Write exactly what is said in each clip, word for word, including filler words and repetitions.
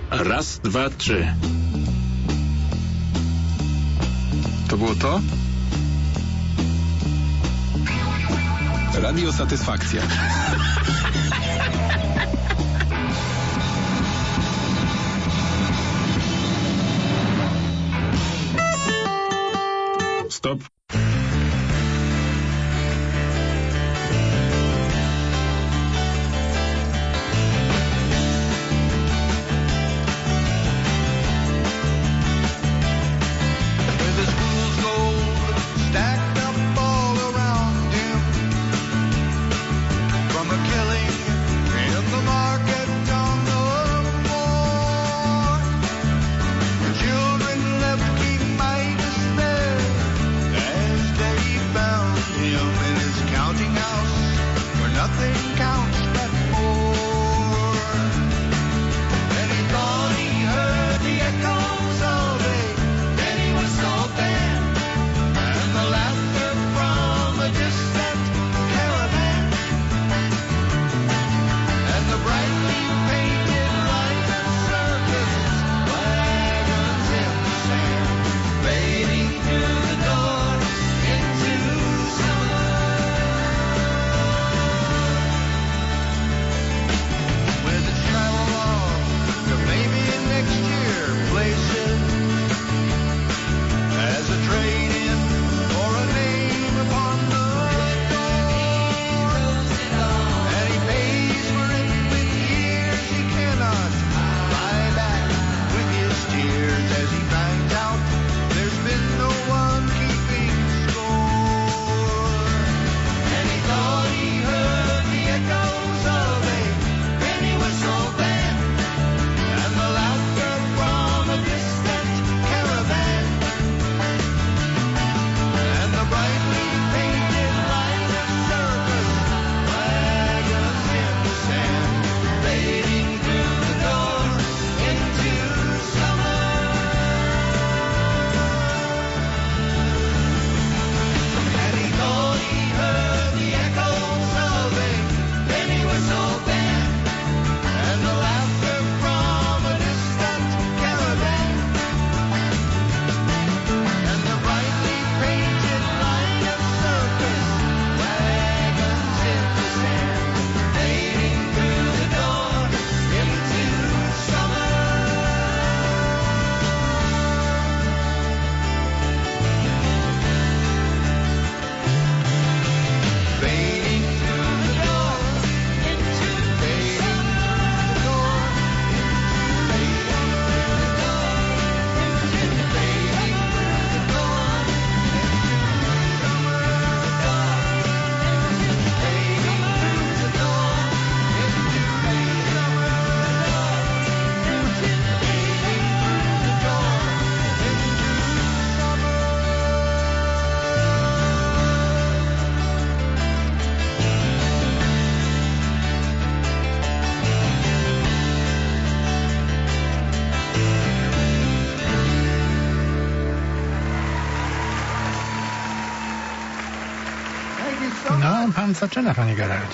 Raz, dwa, trzy. To było to? Radio Satysfakcja. Stop. No, pan zaczyna, panie Geraldzie.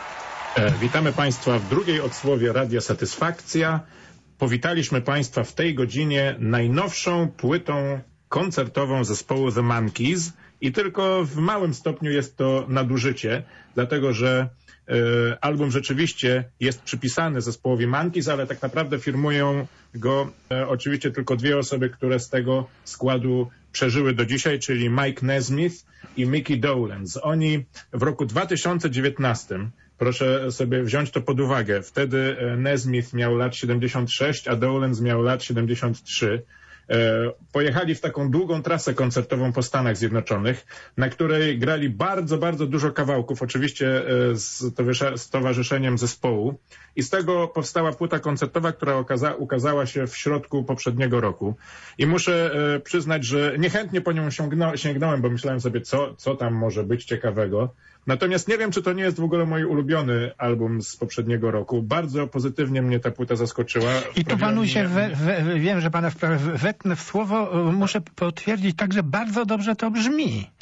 E, witamy państwa w drugiej odsłowie Radia Satysfakcja. Powitaliśmy państwa w tej godzinie najnowszą płytą koncertową zespołu The Monkees i tylko w małym stopniu jest to nadużycie, dlatego że e, album rzeczywiście jest przypisany zespołowi Monkees, ale tak naprawdę firmują go e, oczywiście tylko dwie osoby, które z tego składu przeżyły do dzisiaj, czyli Mike Nesmith i Mickey Dolenz. Oni w roku dwa tysiące dziewiętnastym, proszę sobie wziąć to pod uwagę, wtedy Nesmith miał lat siedemdziesiąt sześć, a Dolenz miał lat siedemdziesiąt trzy. Pojechali w taką długą trasę koncertową po Stanach Zjednoczonych, na której grali bardzo, bardzo dużo kawałków, oczywiście z, z towarzyszeniem zespołu. I z tego powstała płyta koncertowa, która okaza, ukazała się w środku poprzedniego roku. I muszę e, przyznać, że niechętnie po nią sięgno, sięgnąłem, bo myślałem sobie, co, co tam może być ciekawego. Natomiast nie wiem, czy to nie jest w ogóle mój ulubiony album z poprzedniego roku. Bardzo pozytywnie mnie ta płyta zaskoczyła. I tu panu się, we, we, wiem, że pana wetnę w słowo, muszę potwierdzić, także bardzo dobrze to brzmi.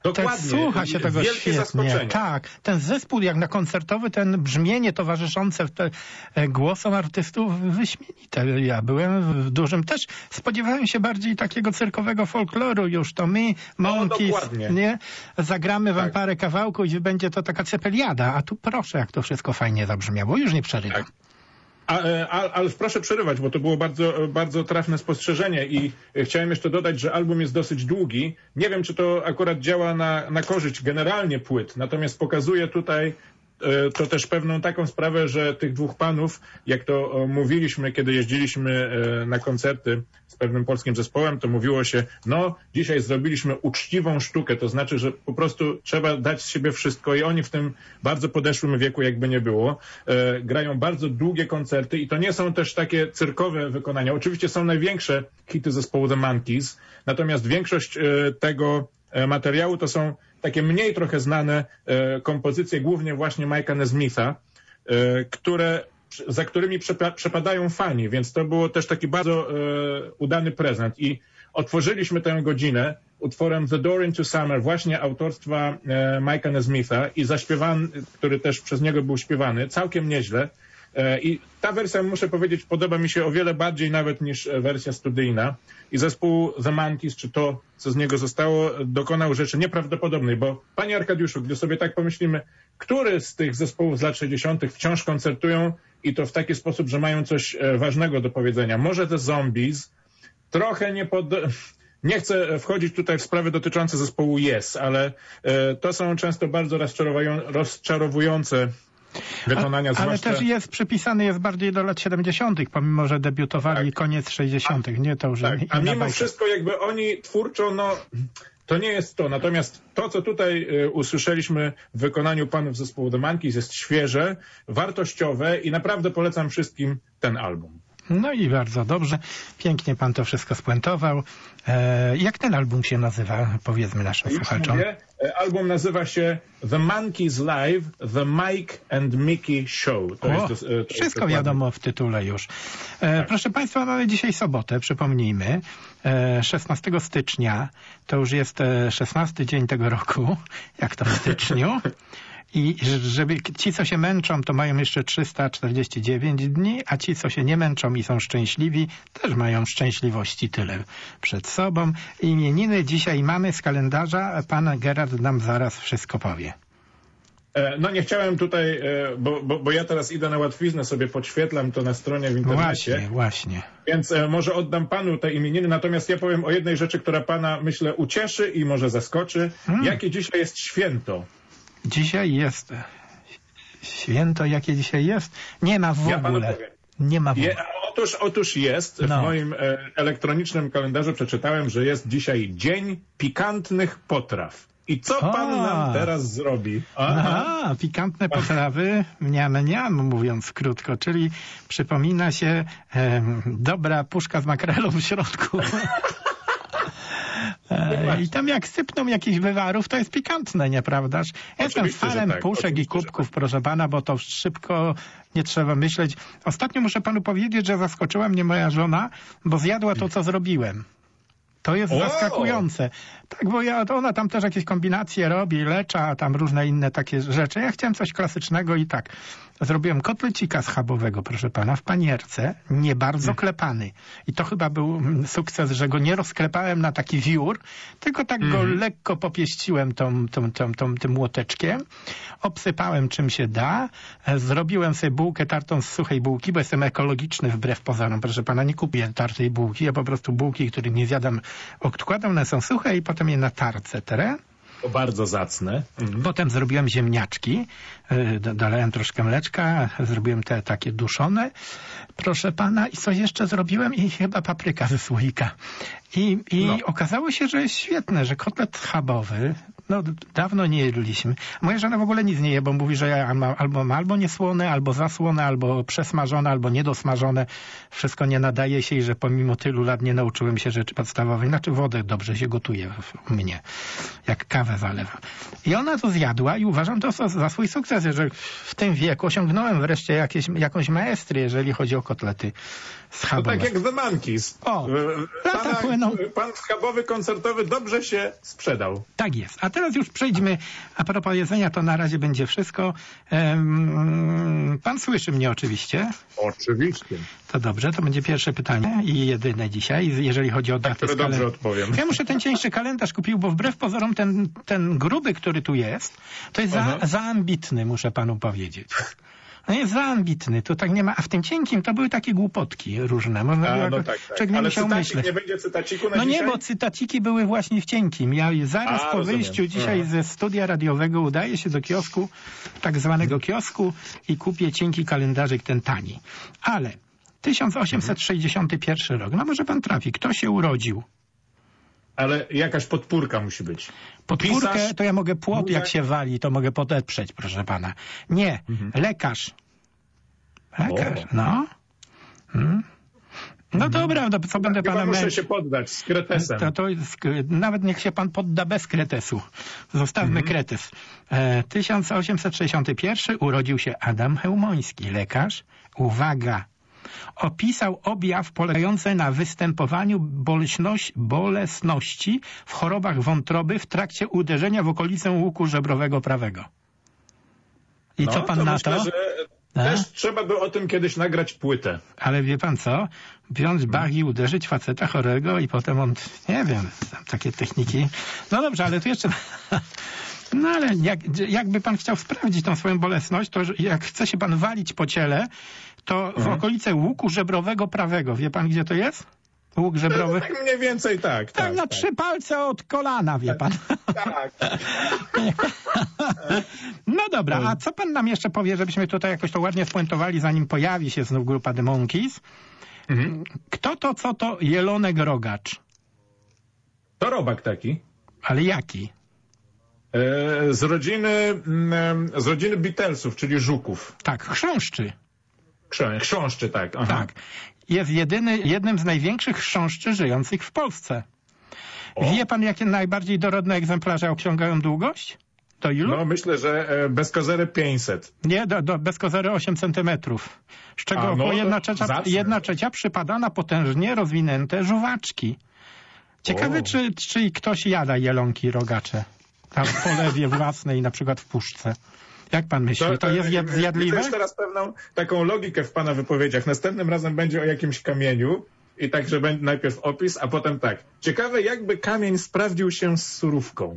Dokładnie. Słucha się tego Wielkie świetnie. zaskoczenie. Tak, ten zespół jak na koncertowy, ten brzmienie towarzyszące te, e, głosom artystów wyśmienite. Ja byłem w dużym też, spodziewałem się bardziej takiego cyrkowego folkloru już, to my, Monkeys, dokładnie. nie? Zagramy wam Tak. parę kawałków i będzie to taka cepeliada, a tu proszę, jak to wszystko fajnie zabrzmiało, już nie przerywa. Tak. A, a, ale proszę przerywać, bo to było bardzo, bardzo trafne spostrzeżenie i chciałem jeszcze dodać, że album jest dosyć długi. Nie wiem, czy to akurat działa na, na korzyść generalnie płyt, natomiast pokazuje tutaj e, to też pewną taką sprawę, że tych dwóch panów, jak to o, mówiliśmy, kiedy jeździliśmy e, na koncerty z pewnym polskim zespołem, to mówiło się, no dzisiaj zrobiliśmy uczciwą sztukę, to znaczy, że po prostu trzeba dać z siebie wszystko i oni w tym bardzo podeszłym wieku, jakby nie było, e, grają bardzo długie koncerty i to nie są też takie cyrkowe wykonania. Oczywiście są największe hity zespołu The Monkeys, natomiast większość e, tego e, materiału to są takie mniej trochę znane e, kompozycje, głównie właśnie Mike'a Nesmitha, e, które za którymi przepa przepadają fani, więc to było też taki bardzo e, udany prezent i otworzyliśmy tę godzinę utworem The Door into Summer, właśnie autorstwa e, Mike'a Nesmitha i zaśpiewany, który też przez niego był śpiewany, całkiem nieźle. E, I ta wersja, muszę powiedzieć, podoba mi się o wiele bardziej nawet niż wersja studyjna. I zespół The Monkeys, czy to, co z niego zostało, dokonał rzeczy nieprawdopodobnej, bo panie Arkadiuszu, gdy sobie tak pomyślimy, który z tych zespołów z lat sześćdziesiątych wciąż koncertują i to w taki sposób, że mają coś ważnego do powiedzenia. Może The Zombies, trochę nie pod... Nie chcę wchodzić tutaj w sprawy dotyczące zespołu Yes, ale e, to są często bardzo rozczarowujące wykonania. A, ale zwłaszcza... też jest przypisany jest bardziej do lat siedemdziesiątych, pomimo że debiutowali Tak. koniec sześćdziesiątych. Nie, to już Tak. A inna mimo bajka. wszystko jakby oni twórczo, no to nie jest to. Natomiast to, co tutaj y, usłyszeliśmy w wykonaniu panów zespołu The Monkeys, jest świeże, wartościowe i naprawdę polecam wszystkim ten album. No i bardzo dobrze. Pięknie pan to wszystko spuentował. E, jak ten album się nazywa? Powiedzmy naszym Już słuchaczom. mówię, album nazywa się The Monkeys Live, The Mike and Mickey Show. To O, jest, to wszystko jest wiadomo w tytule już. E, Tak. Proszę państwa, mamy dzisiaj sobotę, przypomnijmy. E, szesnastego stycznia, to już jest e, szesnasty dzień tego roku, jak to w styczniu. I żeby ci, co się męczą, to mają jeszcze trzysta czterdzieści dziewięć dni, a ci, co się nie męczą i są szczęśliwi, też mają szczęśliwości tyle przed sobą. Imieniny dzisiaj mamy z kalendarza, pan Gerard nam zaraz wszystko powie. No nie chciałem tutaj, bo, bo, bo ja teraz idę na łatwiznę, sobie podświetlam to na stronie w internecie. Właśnie, właśnie. Więc może oddam panu te imieniny, natomiast ja powiem o jednej rzeczy, która pana, myślę, ucieszy i może zaskoczy. Hmm. Jakie dzisiaj jest święto? Dzisiaj jest święto, jakie dzisiaj jest? Nie ma w ja ogóle. Nie ma w ogóle. Je, otóż, otóż jest. No. W moim e, elektronicznym kalendarzu przeczytałem, że jest dzisiaj Dzień Pikantnych Potraw. I co pan A. nam teraz zrobi? Aha, pikantne potrawy, mniam, mniam, mówiąc krótko, czyli przypomina się e, dobra puszka z makrelą w środku. E, I tam jak sypną jakichś wywarów, to jest pikantne, nieprawdaż? Ja jestem fanem tak, puszek i kubków, tak. Proszę pana, bo to szybko nie trzeba myśleć. Ostatnio muszę panu powiedzieć, że zaskoczyła mnie moja żona, bo zjadła to, co zrobiłem. To jest o! zaskakujące. Tak, bo ja, ona tam też jakieś kombinacje robi, lecza, tam różne inne takie rzeczy. Ja chciałem coś klasycznego i tak. Zrobiłem kotlecika schabowego, proszę pana, w panierce, nie bardzo hmm. klepany. I to chyba był sukces, że go nie rozklepałem na taki wiór, tylko tak hmm. go lekko popieściłem tą, tą, tą, tą, tym młoteczkiem. Obsypałem czym się da. Zrobiłem sobie bułkę tartą z suchej bułki, bo jestem ekologiczny wbrew pozorom. Proszę pana, nie kupię tartej bułki, ja po prostu bułki, których nie zjadam, odkładam, one są suche i potem je na tarce teren. To bardzo zacne. Mhm. Potem zrobiłem ziemniaczki, dolałem troszkę mleczka, zrobiłem te takie duszone, proszę pana, i coś jeszcze zrobiłem i chyba papryka ze słoika. I, i no. okazało się, że jest świetne, że kotlet schabowy, no dawno nie jedliśmy. Moja żona w ogóle nic nie je, bo mówi, że ja mam albo, albo niesłone, albo zasłone, albo przesmażone, albo niedosmażone. Wszystko nie nadaje się i że pomimo tylu lat nie nauczyłem się rzeczy podstawowych. Znaczy wodę dobrze się gotuje u mnie, jak kawę zalewa. I ona to zjadła i uważam to za swój sukces, że w tym wieku osiągnąłem wreszcie jakieś, jakąś maestrię, jeżeli chodzi o kotlety schabowe. To tak jak The Monkeys. O, lata Pana, płyną. Pan schabowy koncertowy dobrze się sprzedał. Tak jest. A teraz już przejdźmy, a propos jedzenia, to na razie będzie wszystko. Um, pan słyszy mnie oczywiście? Oczywiście. To dobrze, to będzie pierwsze pytanie i jedyne dzisiaj, jeżeli chodzi o datę. Tak, dobrze odpowiem. Ja muszę ten cieńszy kalendarz kupił, bo wbrew pozorom ten, ten gruby, który tu jest, to jest za, za ambitny, muszę panu powiedzieć. No jest za ambitny, to tak nie ma, a w tym cienkim to były takie głupotki różne. Można a, było, no tak, tak. nie Ale musiał cytacik, myśleć. nie będzie cytaciku na No dzisiaj? nie, bo cytaciki były właśnie w cienkim. Ja zaraz a, po rozumiem. wyjściu dzisiaj Aha. ze studia radiowego udaję się do kiosku, tak zwanego kiosku i kupię cienki kalendarzyk ten tani. Ale tysiąc osiemset sześćdziesiąty pierwszy rok, no może pan trafi, kto się urodził? Ale jakaś podpórka musi być. Podpórkę Pisarz, to ja mogę płot, muzyk? jak się wali, to mogę podeprzeć, proszę pana. Nie, mhm. lekarz. Lekarz, o. no. Hmm. No dobra, no co będę Chyba pana muszę męczyć? się poddać z kretesem. To, to jest, nawet niech się pan podda bez kretesu. Zostawmy Mhm. kretes. E, tysiąc osiemset sześćdziesiąty pierwszy urodził się Adam Chełmoński, lekarz. Uwaga! Opisał objaw polegający na występowaniu bolesności, bolesności w chorobach wątroby w trakcie uderzenia w okolicę łuku żebrowego prawego. I no, co pan to na myślę, to? Że A? też trzeba by o tym kiedyś nagrać płytę. Ale wie pan co? Wziąć bach i uderzyć faceta chorego i potem on, nie wiem, tam takie techniki. No dobrze, ale tu jeszcze... No ale jak, jakby pan chciał sprawdzić tą swoją bolesność, to jak chce się pan walić po ciele, to w mhm. okolice łuku żebrowego prawego. Wie pan, gdzie to jest? Łuk żebrowy? Tak mniej więcej tak. Tak, tak na tak. trzy palce od kolana, wie pan. Tak. No dobra, a co pan nam jeszcze powie, żebyśmy tutaj jakoś to ładnie spuentowali, zanim pojawi się znów grupa The Monkees? Mhm. Kto to, co to jelonek rogacz? To robak taki. Ale jaki? E, z rodziny mm, z rodziny Beatlesów, czyli żuków. Tak, chrząszczy. Chrząszczy, chrząszczy tak. Aha. Tak. Jest jedyny, jednym z największych chrząszczy żyjących w Polsce. O. Wie pan, jakie najbardziej dorodne egzemplarze osiągają długość? Do ilu? No myślę, że e, bez kozery pięćset. Nie, do, do, bez kozery osiem centymetrów. Z czego A, no, około jedna to trzecia, zacne. jedna trzecia przypada na potężnie rozwinięte żuwaczki. Ciekawe, O. czy, czy ktoś jada jelonki rogacze. Tam w polewie własnej, na przykład w puszce. Jak pan myśli, to, to jest jad, zjadliwe? Widzę teraz pewną taką logikę w pana wypowiedziach. Następnym razem będzie o jakimś kamieniu i tak, że będzie najpierw opis, a potem tak. Ciekawe, jakby kamień sprawdził się z surówką.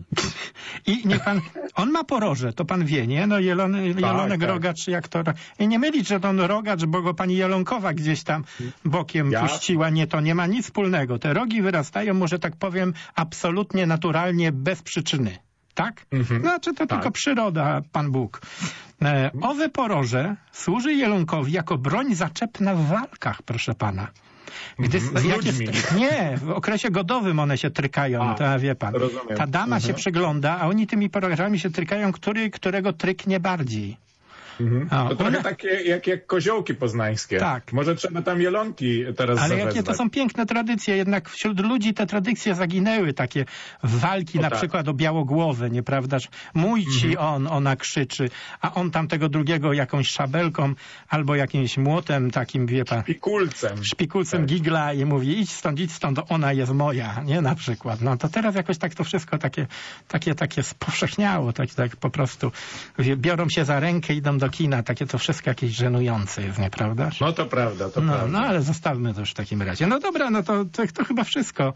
I niech pan, on ma poroże, to pan wie, nie? No jelony, tak, jelonek tak. rogacz, jak to... I nie mylić, że to on rogacz, bo go pani Jelonkowa gdzieś tam bokiem ja? puściła. Nie, to nie ma nic wspólnego. Te rogi wyrastają, może tak powiem, absolutnie naturalnie, bez przyczyny. Tak? Mhm. Znaczy to tak. Tylko przyroda, Pan Bóg. E, owe poroże służy jelonkowi jako broń zaczepna w walkach, proszę pana. Gdy, z jak ludźmi. Jest, nie, w okresie godowym one się trykają, a, to wie pan. Rozumiem. Ta dama mhm. się przygląda, a oni tymi porożami się trykają, który, którego tryknie bardziej. Mhm. O, to trochę one... takie jak, jak koziołki poznańskie. Tak. Może trzeba tam jelonki teraz Ale zawezwać. jakie to są piękne tradycje, jednak wśród ludzi te tradycje zaginęły, takie walki o, na tak. przykład o białogłowy, nieprawdaż? Mój ci mhm. on, ona krzyczy, a on tamtego drugiego jakąś szabelką albo jakimś młotem takim, wie pan. Szpikulcem. Szpikulcem tak. Gigla i mówi idź stąd, idź stąd, ona jest moja, nie? Na przykład. No to teraz jakoś tak to wszystko takie, takie, takie spowszechniało, tak, tak po prostu biorą się za rękę, idą do kina, takie to wszystko jakieś żenujące jest, nieprawdaż? No to prawda, to no, prawda. No ale zostawmy to już w takim razie. No dobra, no to, to, to chyba wszystko.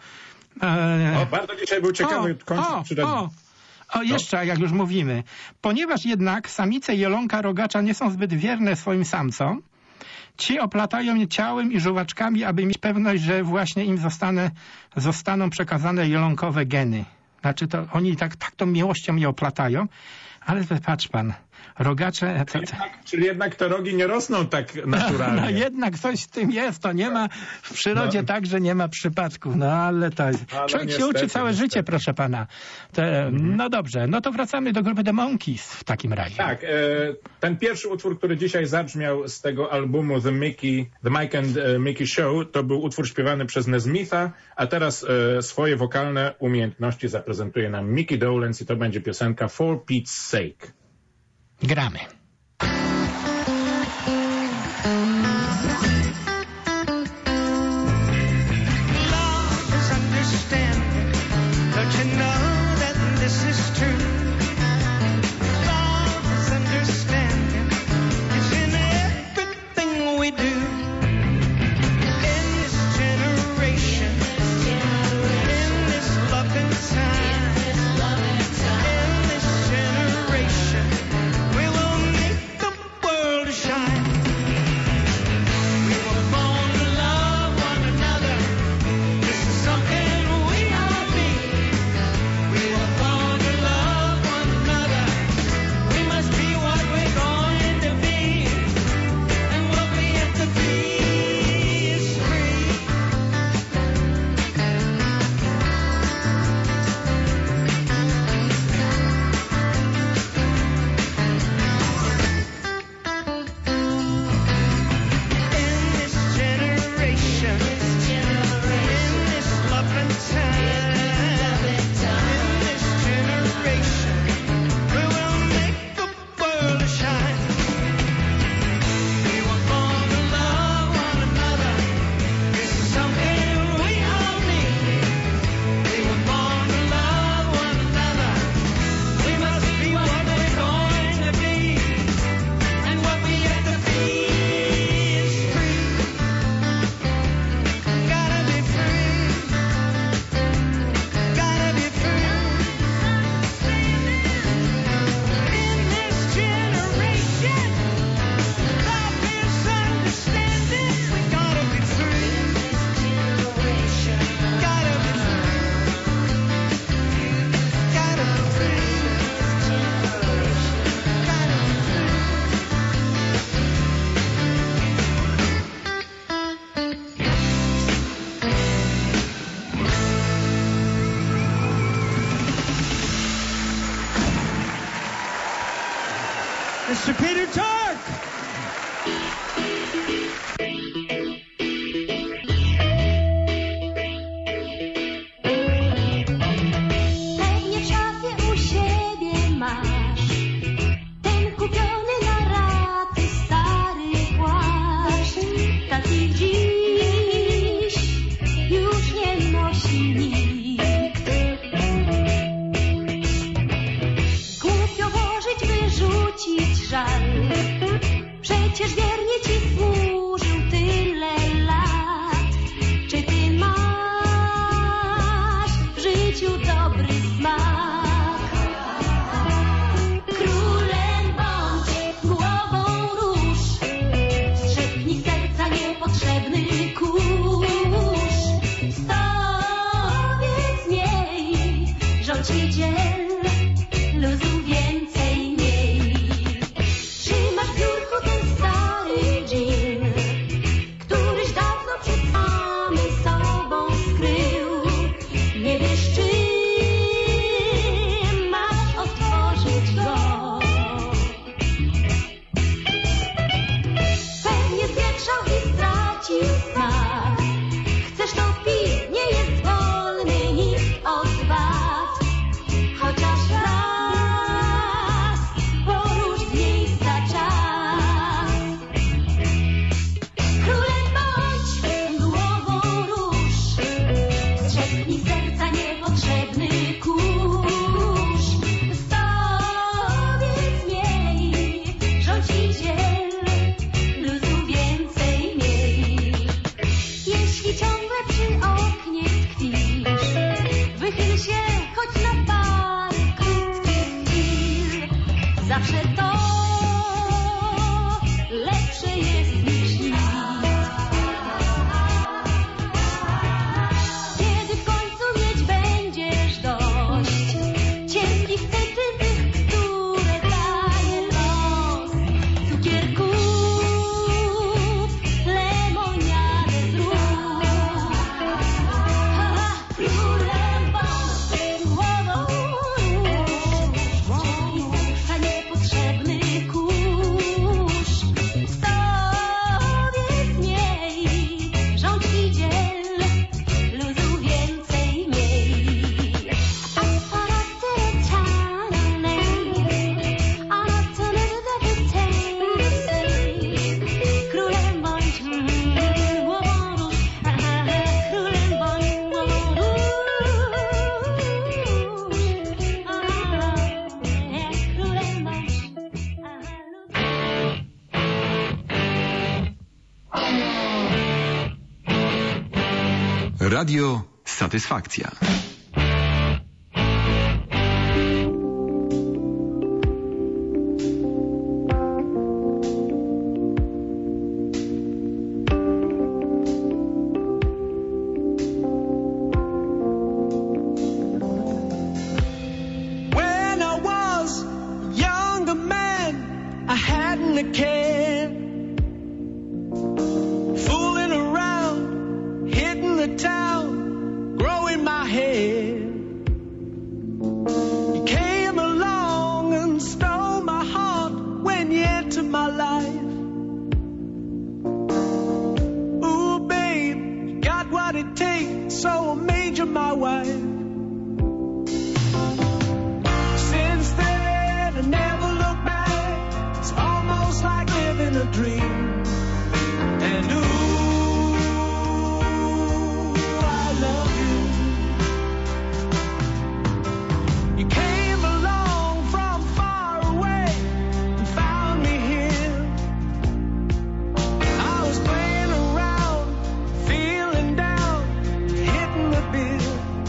E... O, bardzo dzisiaj był ciekawy kończyk. O, o, o, jeszcze no. jak już mówimy. Ponieważ jednak samice jelonka rogacza nie są zbyt wierne swoim samcom, ci oplatają je ciałem i żuwaczkami, aby mieć pewność, że właśnie im zostane, zostaną przekazane jelonkowe geny. Znaczy to oni tak, tak tą miłością je oplatają, ale patrz pan, rogacze... To, to... Czyli, jednak, czyli jednak te rogi nie rosną tak naturalnie. No, no jednak coś w tym jest, to nie ma w przyrodzie no. tak, że nie ma przypadków, no ale to ale człowiek niestety, się uczy całe niestety. życie, proszę pana. Te, mhm. No dobrze, no to wracamy do grupy The Monkees w takim razie. Tak, e, ten pierwszy utwór, który dzisiaj zabrzmiał z tego albumu The Mickey, The Mike and Mickey Show, to był utwór śpiewany przez Nesmitha, a teraz e, swoje wokalne umiejętności zaprezentuje nam Mickey Dolenz i to będzie piosenka For Pete's Sake. Gramy. Love is understanding. Don't you know that this is true? Peter Tork. Pewnie w szafie u siebie masz ten kupiony na raty stary płaszcz. Taki dziś już nie nosi nikt. Głupio włożyć, wyrzucić żal. Przecież wiernie ci służył tyle lat. Czy ty masz w życiu dobry smak? Królem bądź, głową rusz, strzepnij serca niepotrzebny kurz. Stowiec miej, rządziciel, luzu więcej miej. Trzymasz w biurku ten stary dżin, któryś dawno przed samym sobą skrył. Nie wiesz, czy masz otworzyć go. Pewnie zwiększał i stracił smak. Chcesz to pić, nie jest wolny nikt od was. Chociaż raz porusz z miejsca czas. Królem bądź, głową rusz, strzepnij serca niepotrzebny kurz. Stowiec miej, rządziciel, luzu więcej miej. Jeśli ciągle przy oknie tkwisz, wychyl się choć na parę krótkich chwil. Zawsze to lepsze jest niż nic. Kiedy w końcu mieć będziesz dość cierpkich cytrynych, które daje los, cukierków, lemoniadę zrób. Królem bądź, głową rusz, a niepotrzebny kurz. Stowiec miej, rządziciel, luzu więcej miej. Królem bądź, głową rusz, królem bądź, głową rusz, królem bądź. Radio Satysfakcja. When I was a younger man, I hadn't a care. Fooling around, hitting the town, growing my hair. You came along and stole my heart when you entered my life. Ooh, babe, you got what it takes, so I made you my wife. Since then, I never look back. It's almost like living a dream. And ooh, I love you. You came along from far away and found me here. I was playing around, feeling down, hitting the bill.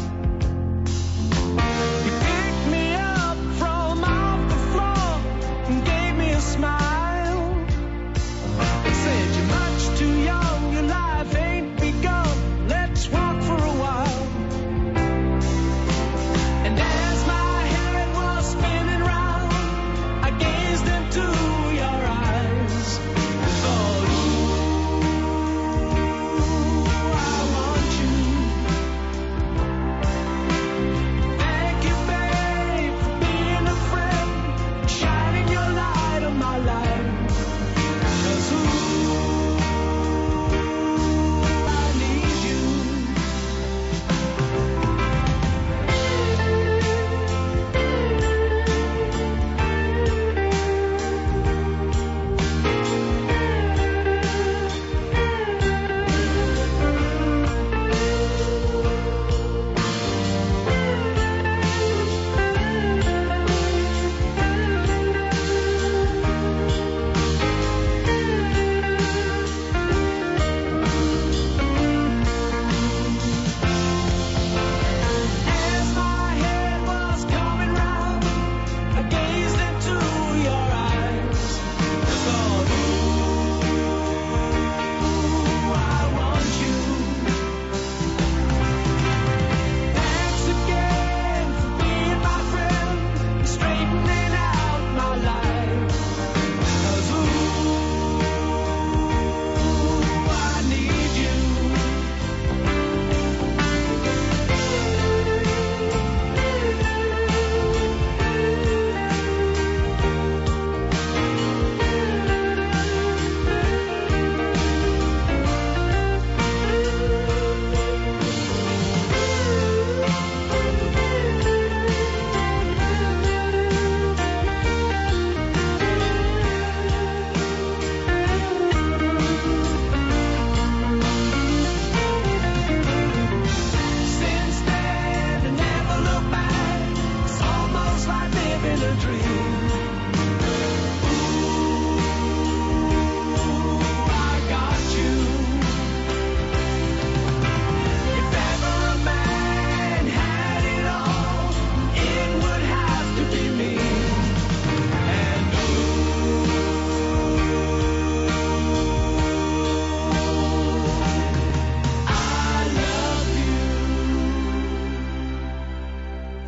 You picked me up from off the floor and gave me a smile.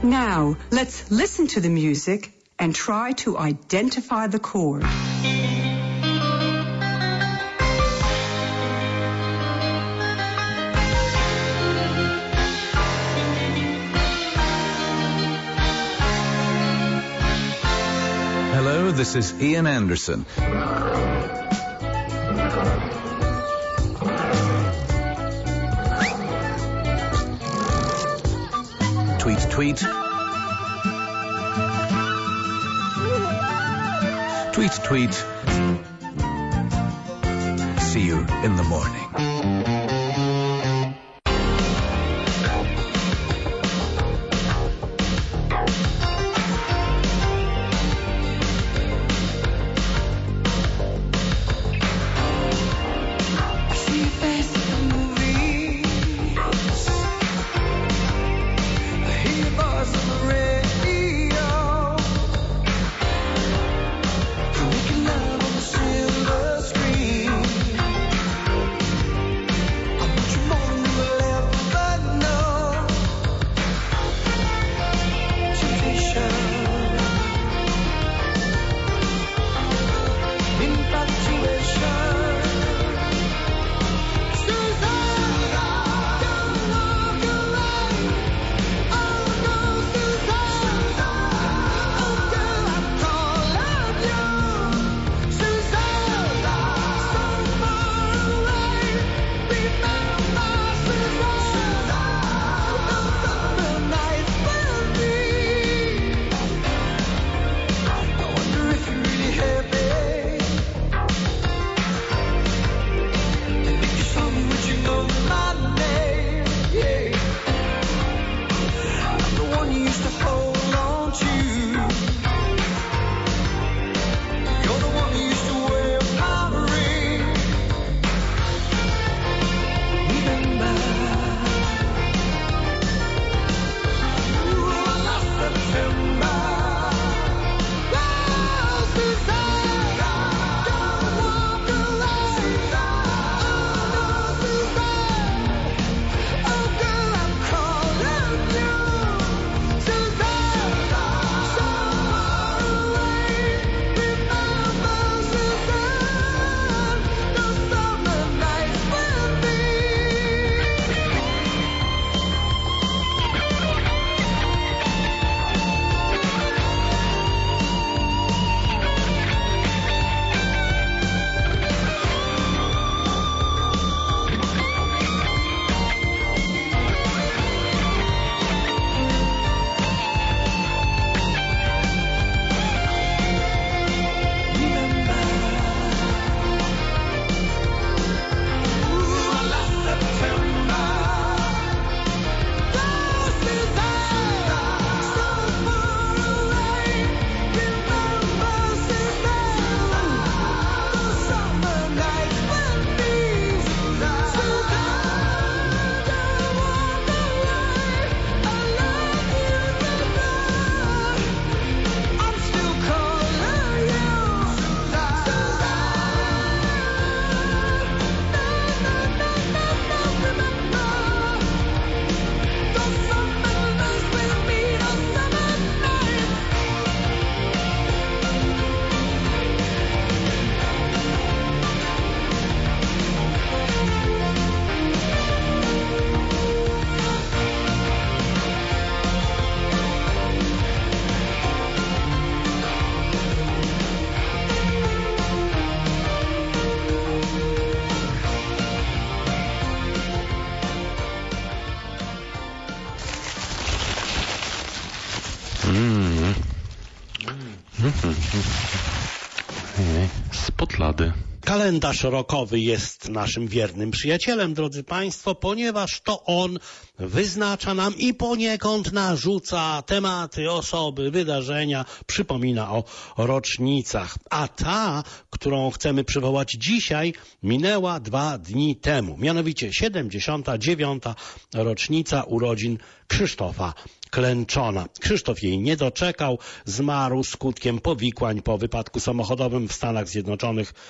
Now, let's listen to the music and try to identify the chord. Hello, this is Ian Anderson. Tweet, tweet. Tweet, tweet. See you in the morning. Spod lady. Kalendarz rokowy jest naszym wiernym przyjacielem, drodzy Państwo, ponieważ to on wyznacza nam i poniekąd narzuca tematy, osoby, wydarzenia, przypomina o rocznicach. A ta, którą chcemy przywołać dzisiaj, minęła dwa dni temu. Mianowicie siedemdziesiąta dziewiąta rocznica urodzin Krzysztofa Klęczona. Krzysztof jej nie doczekał, zmarł skutkiem powikłań po wypadku samochodowym w Stanach Zjednoczonych siódmego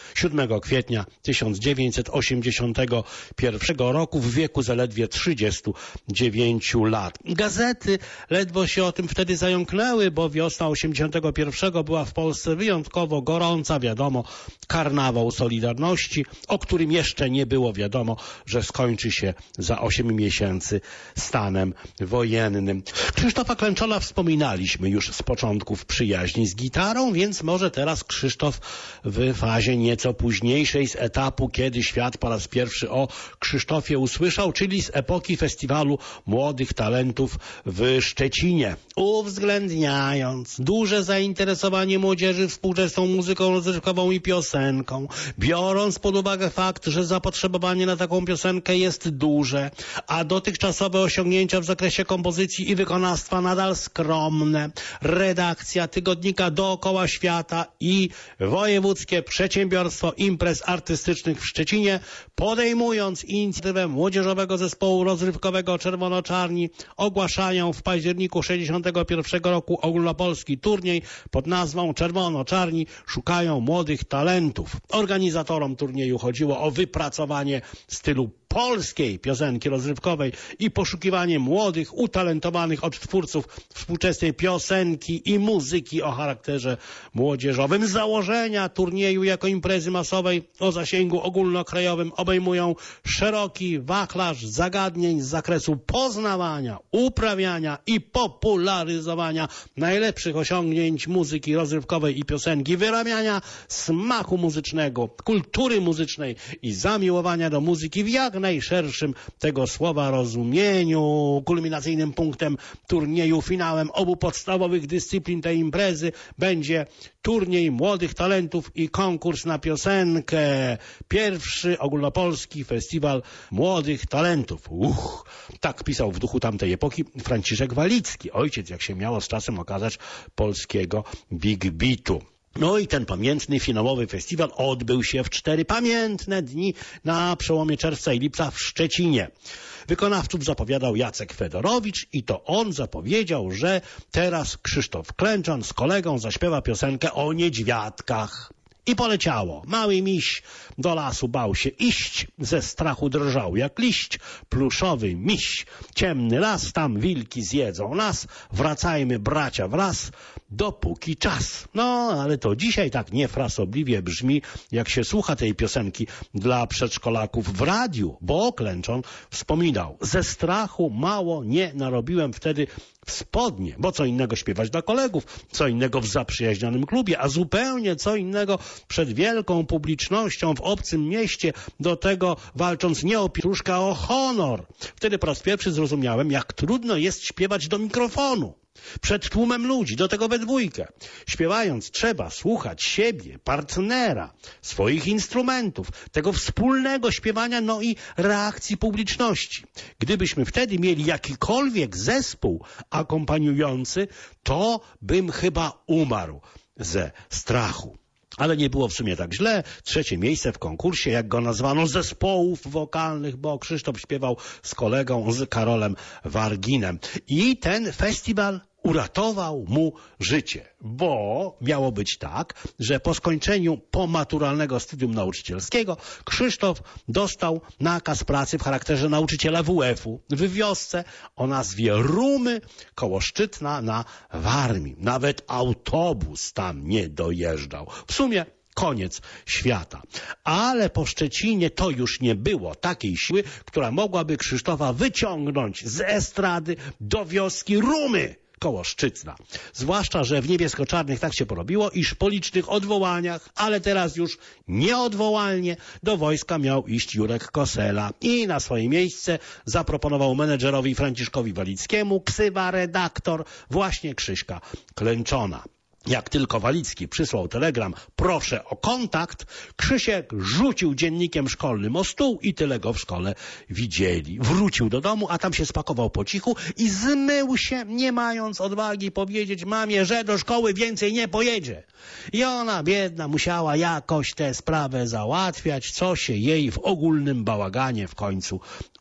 ósmego kwietnia tysiąc dziewięćset osiemdziesiątego pierwszego roku w wieku zaledwie trzydziestu dziewięciu lat. Gazety ledwo się o tym wtedy zająknęły, bo wiosna osiemdziesiątego pierwszego była w Polsce wyjątkowo gorąca. Wiadomo, karnawał Solidarności, o którym jeszcze nie było wiadomo, że skończy się za osiem miesięcy stanem wojennym. Krzysztofa Klęczona wspominaliśmy już z początków przyjaźni z gitarą, więc może teraz Krzysztof w fazie nieco późniejszej z etapu, kiedy świat po raz pierwszy o Krzysztofie usłyszał, czyli z epoki Festiwalu Młodych Talentów w Szczecinie. Uwzględniając duże zainteresowanie młodzieży współczesną muzyką rozrywkową i piosenką, biorąc pod uwagę fakt, że zapotrzebowanie na taką piosenkę jest duże, a dotychczasowe osiągnięcia w zakresie kompozycji i wykonawstwa nadal skromne, redakcja tygodnika Dookoła Świata i Wojewódzkie Przedsiębiorstwo Imprez Artystycznych w Szczecinie, podejmując inicjatywę Młodzieżowego Zespołu Rozrywkowego Czerwono-Czarni, ogłaszają w październiku sześćdziesiątego pierwszego roku ogólnopolski turniej pod nazwą Czerwono-Czarni szukają młodych talentów. Organizatorom turnieju chodziło o wypracowanie stylu polskiej piosenki rozrywkowej i poszukiwanie młodych, utalentowanych odtwórców współczesnej piosenki i muzyki o charakterze młodzieżowym. Założenia turnieju jako imprezy masowej o zasięgu ogólnokrajowym obejmują szeroki wachlarz zagadnień z zakresu poznawania, uprawiania i popularyzowania najlepszych osiągnięć muzyki rozrywkowej i piosenki, wyrabiania smaku muzycznego, kultury muzycznej i zamiłowania do muzyki w jak najszerszym tego słowa rozumieniu. Kulminacyjnym punktem turnieju, finałem obu podstawowych dyscyplin tej imprezy będzie turniej młodych talentów i konkurs na piosenkę. Pierwszy ogólnopolski festiwal młodych talentów. Uch, tak pisał w duchu tamtej epoki Franciszek Walicki, ojciec, jak się miało z czasem okazać, polskiego big beatu. No i ten pamiętny finałowy festiwal odbył się w cztery pamiętne dni na przełomie czerwca i lipca w Szczecinie. Wykonawców zapowiadał Jacek Fedorowicz i to on zapowiedział, że teraz Krzysztof Klęczon z kolegą zaśpiewa piosenkę o niedźwiadkach. I poleciało. Mały miś do lasu bał się iść, ze strachu drżał jak liść, pluszowy miś. Ciemny las, tam wilki zjedzą nas, wracajmy bracia wraz, dopóki czas. No, ale to dzisiaj tak niefrasobliwie brzmi, jak się słucha tej piosenki dla przedszkolaków w radiu, bo Klęczon wspominał, ze strachu mało nie narobiłem wtedy w spodnie, bo co innego śpiewać dla kolegów, co innego w zaprzyjaźnionym klubie, a zupełnie co innego przed wielką publicznością w obcym mieście, do tego walcząc nie o pietruszkę, a o honor. Wtedy po raz pierwszy zrozumiałem, jak trudno jest śpiewać do mikrofonu. Przed tłumem ludzi, do tego we dwójkę. Śpiewając trzeba słuchać siebie, partnera, swoich instrumentów, tego wspólnego śpiewania, no i reakcji publiczności. Gdybyśmy wtedy mieli jakikolwiek zespół akompaniujący, to bym chyba umarł ze strachu. Ale nie było w sumie tak źle. Trzecie miejsce w konkursie, jak go nazwano, zespołów wokalnych, bo Krzysztof śpiewał z kolegą, z Karolem Warginem. I ten festiwal uratował mu życie, bo miało być tak, że po skończeniu pomaturalnego studium nauczycielskiego Krzysztof dostał nakaz pracy w charakterze nauczyciela W F-u w wiosce o nazwie Rumy koło Szczytna na Warmii. Nawet autobus tam nie dojeżdżał. W sumie koniec świata. Ale po Szczecinie to już nie było takiej siły, która mogłaby Krzysztofa wyciągnąć z estrady do wioski Rumy koło Szczytna. Zwłaszcza, że w Niebiesko-Czarnych tak się porobiło, iż po licznych odwołaniach, ale teraz już nieodwołalnie, do wojska miał iść Jurek Kosela i na swoje miejsce zaproponował menedżerowi Franciszkowi Walickiemu ksywa redaktor właśnie Krzyśka Klęczona. Jak tylko Walicki przysłał telegram, proszę o kontakt, Krzysiek rzucił dziennikiem szkolnym o stół i tyle go w szkole widzieli. Wrócił do domu, a tam się spakował po cichu i zmył się, nie mając odwagi powiedzieć mamie, że do szkoły więcej nie pojedzie. I ona, biedna, musiała jakoś tę sprawę załatwiać, co się jej w ogólnym bałaganie w końcu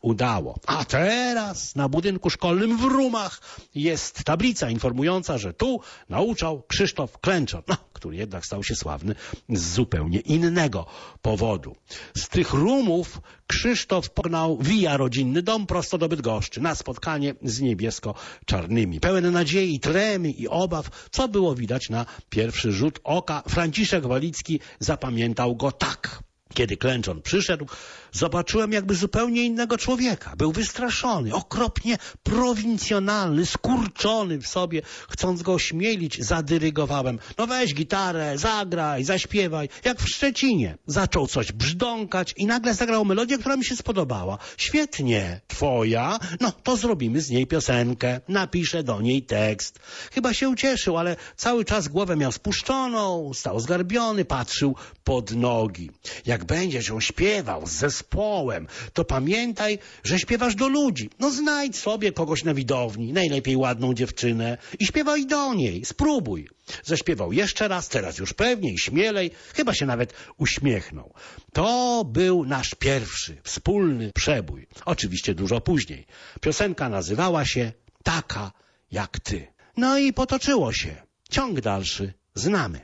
udało. A teraz na budynku szkolnym w Rumach jest tablica informująca, że tu nauczał Krzysztof Klęczor, no, który jednak stał się sławny z zupełnie innego powodu. Z tych Rumów Krzysztof pognał via rodzinny dom prosto do Bydgoszczy na spotkanie z niebiesko-czarnymi. Pełen nadziei, tremy i obaw, co było widać na pierwszy rzut oka, Franciszek Walicki zapamiętał go tak. Kiedy Klęczor przyszedł, zobaczyłem jakby zupełnie innego człowieka. Był wystraszony, okropnie prowincjonalny, skurczony w sobie. Chcąc go ośmielić, zadyrygowałem. No weź gitarę, zagraj, zaśpiewaj, jak w Szczecinie. Zaczął coś brzdąkać i nagle zagrał melodię, która mi się spodobała. Świetnie, twoja? No to zrobimy z niej piosenkę. Napiszę do niej tekst. Chyba się ucieszył, ale cały czas głowę miał spuszczoną, stał zgarbiony, patrzył pod nogi. Jak będziesz ją śpiewał z zespołem, to pamiętaj, że śpiewasz do ludzi. No znajdź sobie kogoś na widowni, najlepiej ładną dziewczynę i śpiewaj do niej, spróbuj. Zaśpiewał jeszcze raz, teraz już pewniej, śmielej, chyba się nawet uśmiechnął. To był nasz pierwszy, wspólny przebój. Oczywiście dużo później. Piosenka nazywała się Taka jak ty. No i potoczyło się. Ciąg dalszy znamy.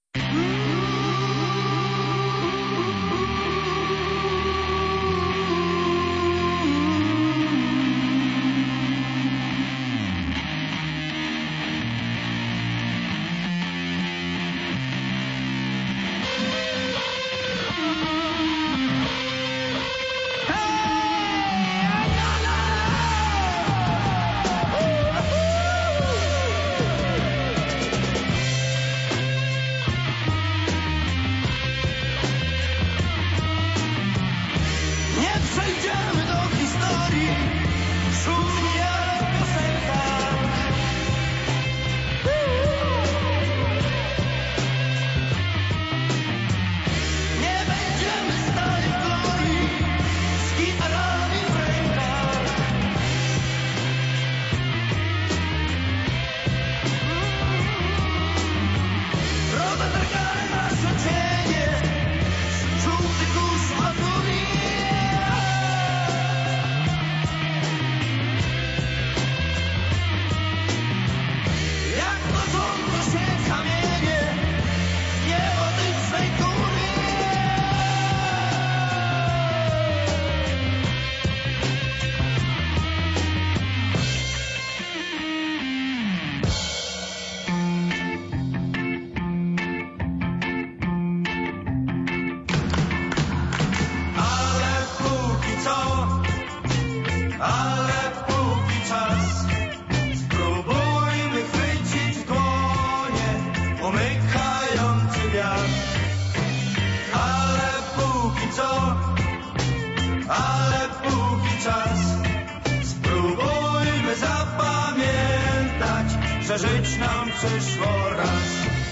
że żyć nam przyszło raz.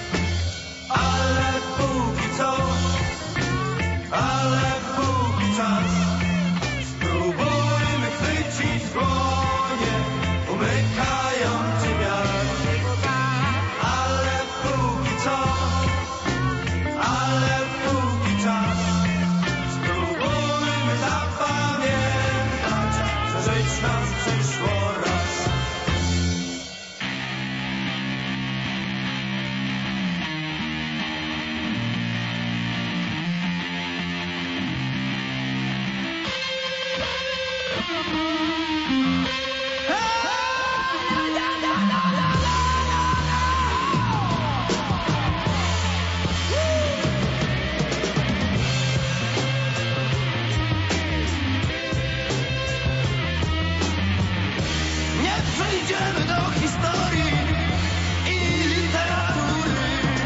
Ale póki co, ale póki czas, spróbujmy chwycić w dłonie umykający wiatr. Ale póki co, ale póki czas, spróbujmy zapamiętać, że żyć nam przyszło raz. Przejdziemy do historii i literatury.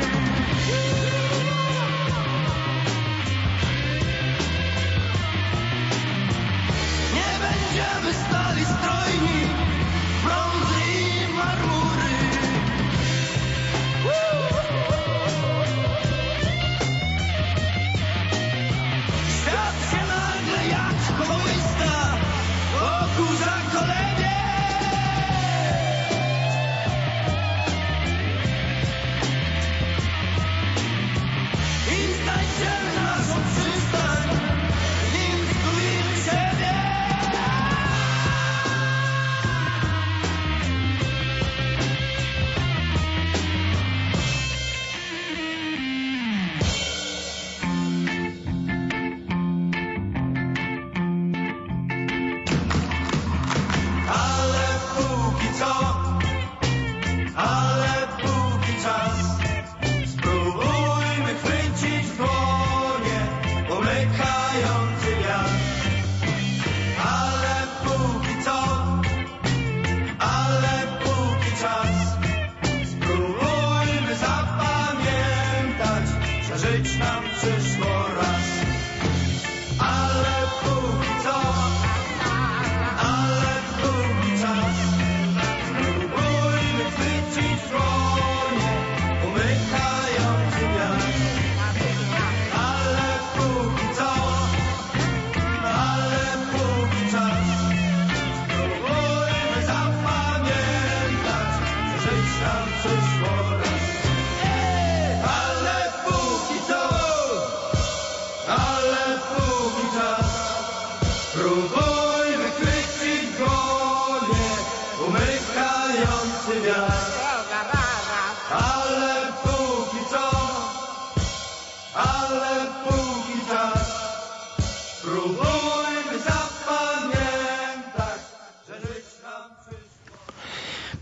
Nie będziemy stali strojni, brązy i marmury. Świat się nagle jak kołyska wokół zakolenie. Znajdziemy naszą przystań, nim zgubimy siebie.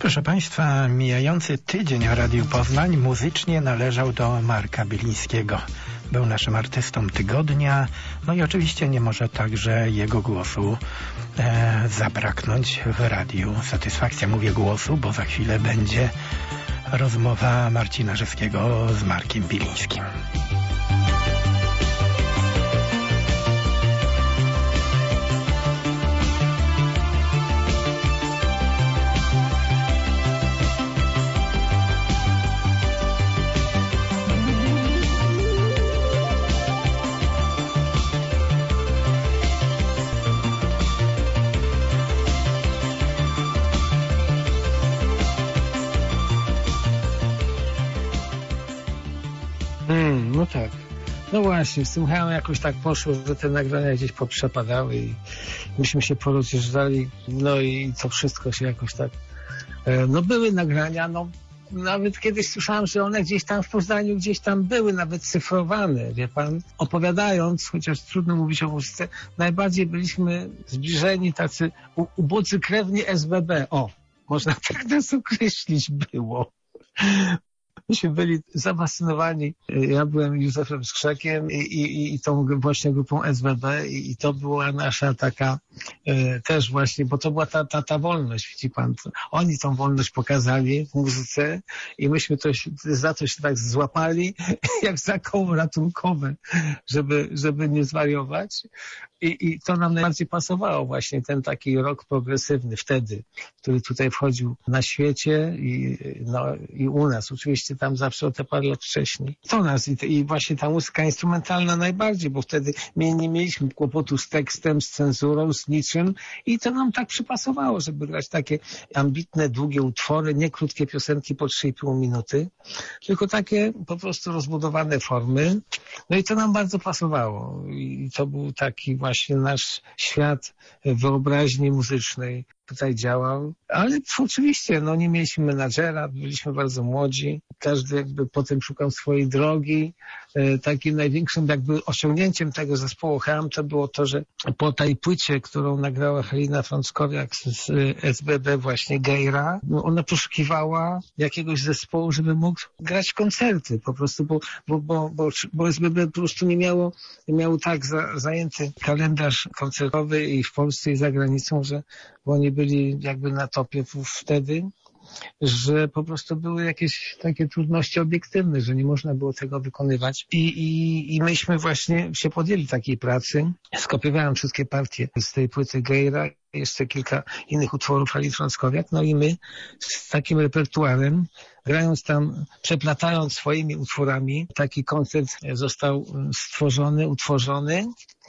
Proszę Państwa, mijający tydzień w Radiu Poznań muzycznie należał do Marka Bilińskiego. Był naszym artystą tygodnia, no i oczywiście nie może także jego głosu e, zabraknąć w Radiu Satysfakcja. Mówię głosu, bo za chwilę będzie rozmowa Marcina Rzeskiego z Markiem Bilińskim. No tak. No właśnie, z tym chyba jakoś tak poszło, że te nagrania gdzieś poprzepadały i myśmy się porozjeżdżali, no i to wszystko się jakoś tak... No były nagrania, no nawet kiedyś słyszałem, że one gdzieś tam w Poznaniu, gdzieś tam były nawet cyfrowane, wie pan. Opowiadając, chociaż trudno mówić o muzyce, najbardziej byliśmy zbliżeni tacy u, ubodzy krewni S B B. O, można tak nas określić było. Myśmy byli zafascynowani. Ja byłem Józefem Skrzekiem i, i, i tą właśnie grupą S B B i, i to była nasza taka e, też właśnie, bo to była ta, ta, ta wolność, widzi pan. Oni tą wolność pokazali w muzyce i myśmy to, za to się tak złapali jak za koło ratunkowe, żeby, żeby nie zwariować. I, I to nam najbardziej pasowało właśnie, ten taki rock progresywny wtedy, który tutaj wchodził na świecie i, no, i u nas. Oczywiście tam zawsze o te parę lat wcześniej. To nas i, i właśnie ta muzyka instrumentalna najbardziej, bo wtedy my nie mieliśmy kłopotu z tekstem, z cenzurą, z niczym i to nam tak przypasowało, żeby grać takie ambitne, długie utwory, nie krótkie piosenki po trzy i pół minuty, tylko takie po prostu rozbudowane formy. No i to nam bardzo pasowało i to był taki właśnie Właśnie nasz świat wyobraźni muzycznej tutaj działał, ale oczywiście no nie mieliśmy menadżera, byliśmy bardzo młodzi, każdy jakby potem szukał swojej drogi. Takim największym jakby osiągnięciem tego zespołu Ham to było to, że po tej płycie, którą nagrała Halina Frąckowiak z S B B właśnie Gejra, no ona poszukiwała jakiegoś zespołu, żeby mógł grać koncerty po prostu, bo, bo, bo, bo, bo S B B po prostu nie miało, nie miało tak za, zajęty kalendarz koncertowy i w Polsce i za granicą, że bo oni byli jakby na topie wtedy, że po prostu były jakieś takie trudności obiektywne, że nie można było tego wykonywać. I, i, i myśmy właśnie się podjęli takiej pracy. Skopiowałem wszystkie partie z tej płyty Gejra, jeszcze kilka innych utworów Haliny Frąckowiak, no i my z takim repertuarem, grając tam, przeplatając swoimi utworami, taki koncert został stworzony, utworzony,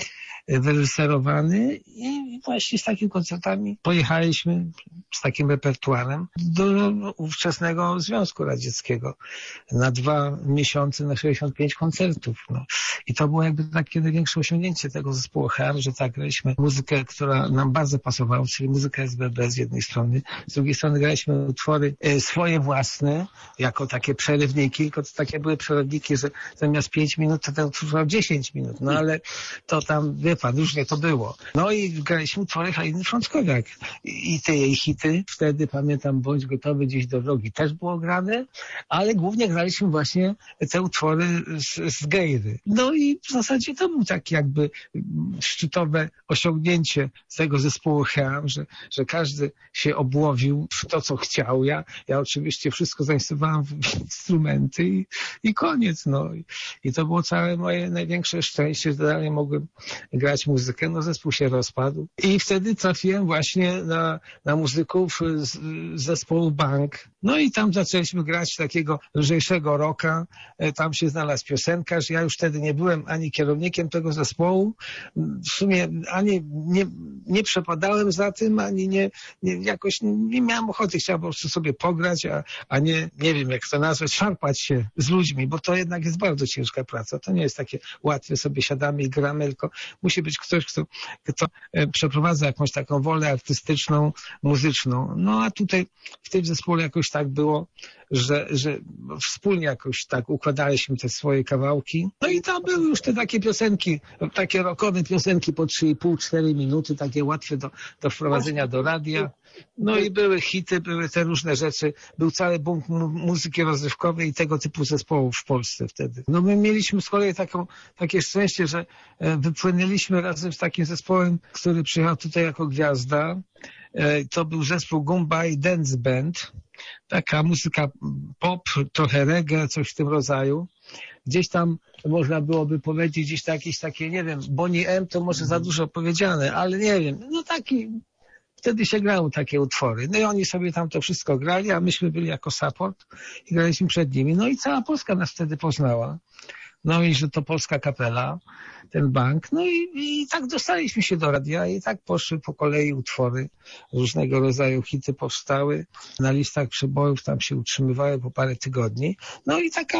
wyreżyserowany i właśnie z takimi koncertami pojechaliśmy z takim repertuarem do ówczesnego Związku Radzieckiego na dwa miesiące, na sześćdziesiąt pięć koncertów. No. I to było jakby takie największe osiągnięcie tego zespołu Ham, że tak graliśmy muzykę, która nam bardzo pasowała, czyli muzykę S B B z jednej strony, z drugiej strony graliśmy utwory e, swoje własne, jako takie przerywniki, tylko to takie były przerywniki, że zamiast pięć minut to ten utwór trwał dziesięć minut, no ale to tam, wie pan, różnie to było. No i graliśmy utwory Haliny Frąckowiak i te jej hity. Wtedy pamiętam, Bądź gotowy gdzieś do drogi też było grane, ale głównie graliśmy właśnie te utwory z, z Gejry. No i w zasadzie to był tak jakby szczytowe osiągnięcie tego zespołu Ham, że, że każdy się obłowił w to, co chciał. Ja, ja oczywiście wszystko zainwestowałem w instrumenty i, i koniec. No. I, I to było całe moje największe szczęście, że dalej mogłem grać muzykę. No zespół się rozpadł. I wtedy trafiłem właśnie na, na muzyków z, z zespołu Bank. No i tam zaczęliśmy grać takiego lżejszego rocka. Tam się znalazł piosenkarz. Ja już wtedy nie byłem ani kierownikiem tego zespołu. W sumie ani nie, nie przepadałem za tym, ani nie, nie jakoś nie miałem ochoty. Chciałem po prostu sobie pograć, a, a nie, nie wiem jak to nazwać, szarpać się z ludźmi, bo to jednak jest bardzo ciężka praca. To nie jest takie łatwe, sobie siadamy i gramy, tylko musi być ktoś, kto, kto przeprowadza jakąś taką wolę artystyczną, muzyczną. No a tutaj w tym zespole jakoś tak było, że, że wspólnie jakoś tak układaliśmy te swoje kawałki. No i tam były już te takie piosenki, takie rockowe piosenki po trzy i pół, cztery minuty, takie łatwe do, do wprowadzenia do radia. No i były hity, były te różne rzeczy. Był cały bunt mu- muzyki rozrywkowej i tego typu zespołów w Polsce wtedy. No my mieliśmy z kolei taką, takie szczęście, że e, wypłynęliśmy razem z takim zespołem, który przyjechał tutaj jako gwiazda. E, to był zespół Gumbay Dance Band. Taka muzyka pop, trochę reggae, coś w tym rodzaju. Gdzieś tam można byłoby powiedzieć, gdzieś tak, jakieś takie, nie wiem, Bonnie M to może za dużo powiedziane, ale nie wiem, no taki... Wtedy się grały takie utwory. No i oni sobie tam to wszystko grali, a myśmy byli jako support i graliśmy przed nimi. No i cała Polska nas wtedy poznała. No i że to polska kapela, ten bank. No i, i tak dostaliśmy się do radia i tak poszły po kolei utwory. Różnego rodzaju hity powstały. Na listach przebojów tam się utrzymywały po parę tygodni. No i taka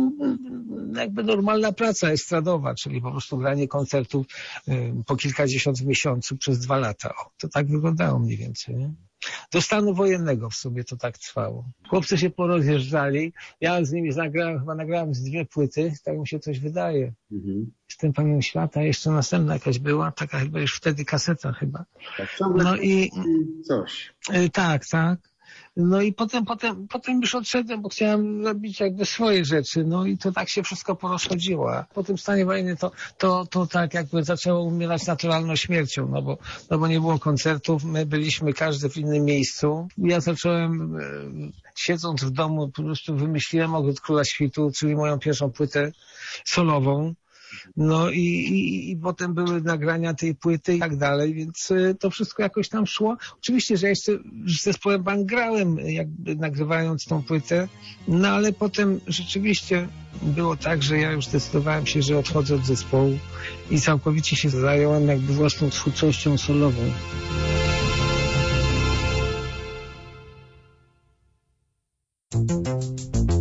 mm, jakby normalna praca estradowa, czyli po prostu granie koncertów y, po kilkadziesiąt w miesiącu przez dwa lata. O, to tak wyglądało mniej więcej, nie? Do stanu wojennego w sobie to tak trwało. Chłopcy się porozjeżdżali. Ja z nimi nagrałem, chyba nagrałem z dwie płyty, tak mi się coś wydaje. Mhm. Jestem panem świata, jeszcze następna jakaś była, taka chyba już wtedy kaseta chyba. Tak, no i coś. Y, tak, tak. No i potem, potem, potem już odszedłem, bo chciałem robić jakby swoje rzeczy, no i to tak się wszystko porozchodziło. A po tym stanie wojny to, to, to tak jakby zaczęło umierać naturalną śmiercią, no bo, no bo nie było koncertów, my byliśmy każdy w innym miejscu. Ja zacząłem, e, siedząc w domu, po prostu wymyśliłem Ogród Króla Świtu, czyli moją pierwszą płytę solową. No i, i, i potem były nagrania tej płyty i tak dalej, więc y, to wszystko jakoś tam szło. Oczywiście, że ja jeszcze z zespołem Bank grałem, jakby nagrywając tą płytę, no ale potem rzeczywiście było tak, że ja już zdecydowałem się, że odchodzę od zespołu i całkowicie się zająłem jakby własną twórczością solową. Thank you.